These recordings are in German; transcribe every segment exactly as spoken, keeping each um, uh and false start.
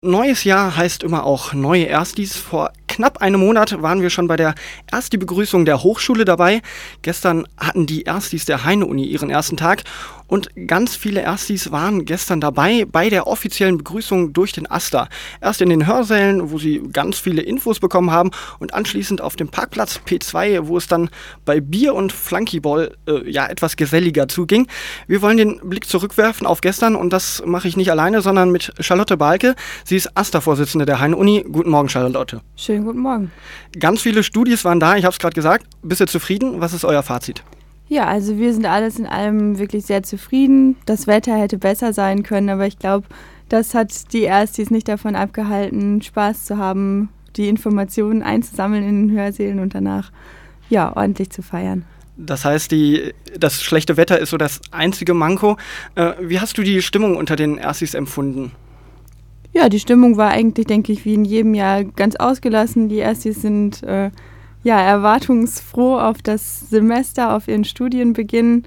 Neues Jahr heißt immer auch neue Erstis. Vor knapp einem Monat waren wir schon bei der Ersti-Begrüßung der Hochschule dabei. Gestern hatten die Erstis der Heine-Uni ihren ersten Tag und ganz viele Erstis waren gestern dabei bei der offiziellen Begrüßung durch den AStA. Erst in den Hörsälen, wo sie ganz viele Infos bekommen haben und anschließend auf dem Parkplatz P zwei, wo es dann bei Bier und Flunkyball äh, ja etwas geselliger zuging. Wir wollen den Blick zurückwerfen auf gestern und das mache ich nicht alleine, sondern mit Charlotte Balke. Sie ist AStA-Vorsitzende der Heine-Uni. Guten Morgen, Charlotte. Schönen guten Morgen. Ganz viele Studis waren da, ich habe es gerade gesagt. Bist du zufrieden? Was ist euer Fazit? Ja, also wir sind alles in allem wirklich sehr zufrieden. Das Wetter hätte besser sein können, aber ich glaube, das hat die Erstis nicht davon abgehalten, Spaß zu haben, die Informationen einzusammeln in den Hörsälen und danach ja ordentlich zu feiern. Das heißt, die, das schlechte Wetter ist so das einzige Manko. Äh, wie hast du die Stimmung unter den Erstis empfunden? Ja, die Stimmung war eigentlich, denke ich, wie in jedem Jahr ganz ausgelassen. Die Erstis sind äh, ja erwartungsfroh auf das Semester, auf ihren Studienbeginn.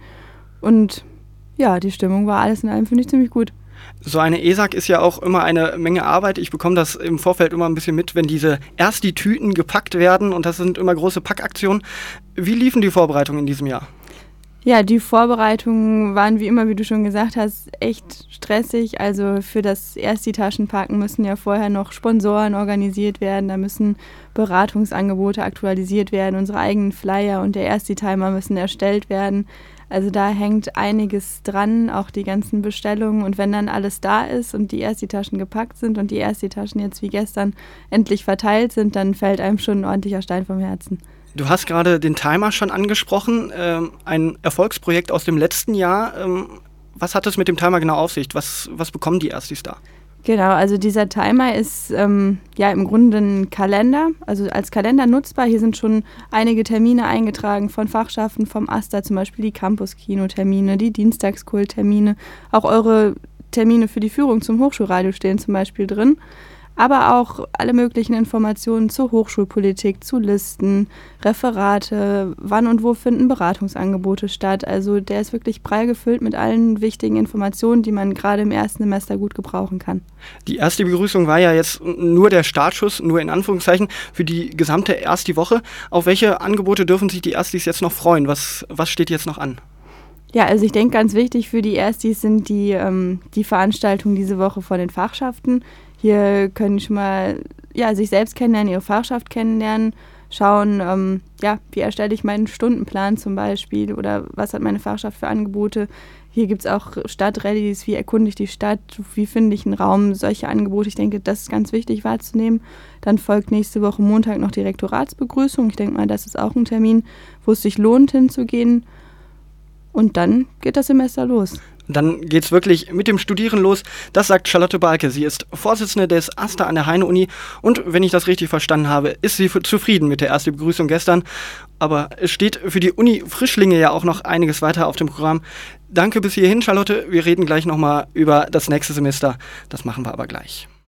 Und ja, die Stimmung war alles in allem, finde ich, ziemlich gut. So eine E S A G ist ja auch immer eine Menge Arbeit. Ich bekomme das im Vorfeld immer ein bisschen mit, wenn diese erst die Tüten gepackt werden und das sind immer große Packaktionen. Wie liefen die Vorbereitungen in diesem Jahr? Ja, die Vorbereitungen waren wie immer, wie du schon gesagt hast, echt stressig. Also für das Ersti-Taschenpacken müssen ja vorher noch Sponsoren organisiert werden, da müssen Beratungsangebote aktualisiert werden, unsere eigenen Flyer und der Ersti-Timer müssen erstellt werden. Also da hängt einiges dran, auch die ganzen Bestellungen. Und wenn dann alles da ist und die Ersti-Taschen gepackt sind und die Ersti-Taschen jetzt wie gestern endlich verteilt sind, dann fällt einem schon ein ordentlicher Stein vom Herzen. Du hast gerade den Timer schon angesprochen, ähm, ein Erfolgsprojekt aus dem letzten Jahr. Ähm, was hat es mit dem Timer genau auf sich? Was, was bekommen die Erstis da? Genau, also dieser Timer ist ähm, ja im Grunde ein Kalender, also als Kalender nutzbar. Hier sind schon einige Termine eingetragen von Fachschaften, vom AStA, zum Beispiel die Campus-Kino-Termine, die Dienstagskult-Termine. Auch eure Termine für die Führung zum Hochschulradio stehen zum Beispiel drin. Aber auch alle möglichen Informationen zur Hochschulpolitik, zu Listen, Referate, wann und wo finden Beratungsangebote statt. Also der ist wirklich prall gefüllt mit allen wichtigen Informationen, die man gerade im ersten Semester gut gebrauchen kann. Die erste Begrüßung war ja jetzt nur der Startschuss, nur in Anführungszeichen, für die gesamte erste Woche. Auf welche Angebote dürfen sich die Erstis jetzt noch freuen? Was, was steht jetzt noch an? Ja, also ich denke, ganz wichtig für die Erstis sind die, ähm, die Veranstaltungen diese Woche von den Fachschaften. Hier können schon mal ja, sich selbst kennenlernen, ihre Fachschaft kennenlernen, schauen, ähm, ja, wie erstelle ich meinen Stundenplan zum Beispiel oder was hat meine Fachschaft für Angebote. Hier gibt es auch Stadtrallyes, wie erkunde ich die Stadt, wie finde ich einen Raum, solche Angebote. Ich denke, das ist ganz wichtig wahrzunehmen. Dann folgt nächste Woche Montag noch die Rektoratsbegrüßung. Ich denke mal, das ist auch ein Termin, wo es sich lohnt hinzugehen. Und dann geht das Semester los. Dann geht's wirklich mit dem Studieren los. Das sagt Charlotte Balke. Sie ist Vorsitzende des AStA an der Heine-Uni und wenn ich das richtig verstanden habe, ist sie zufrieden mit der ersten Begrüßung gestern. Aber es steht für die Uni-Frischlinge ja auch noch einiges weiter auf dem Programm. Danke bis hierhin, Charlotte. Wir reden gleich nochmal über das nächste Semester. Das machen wir aber gleich.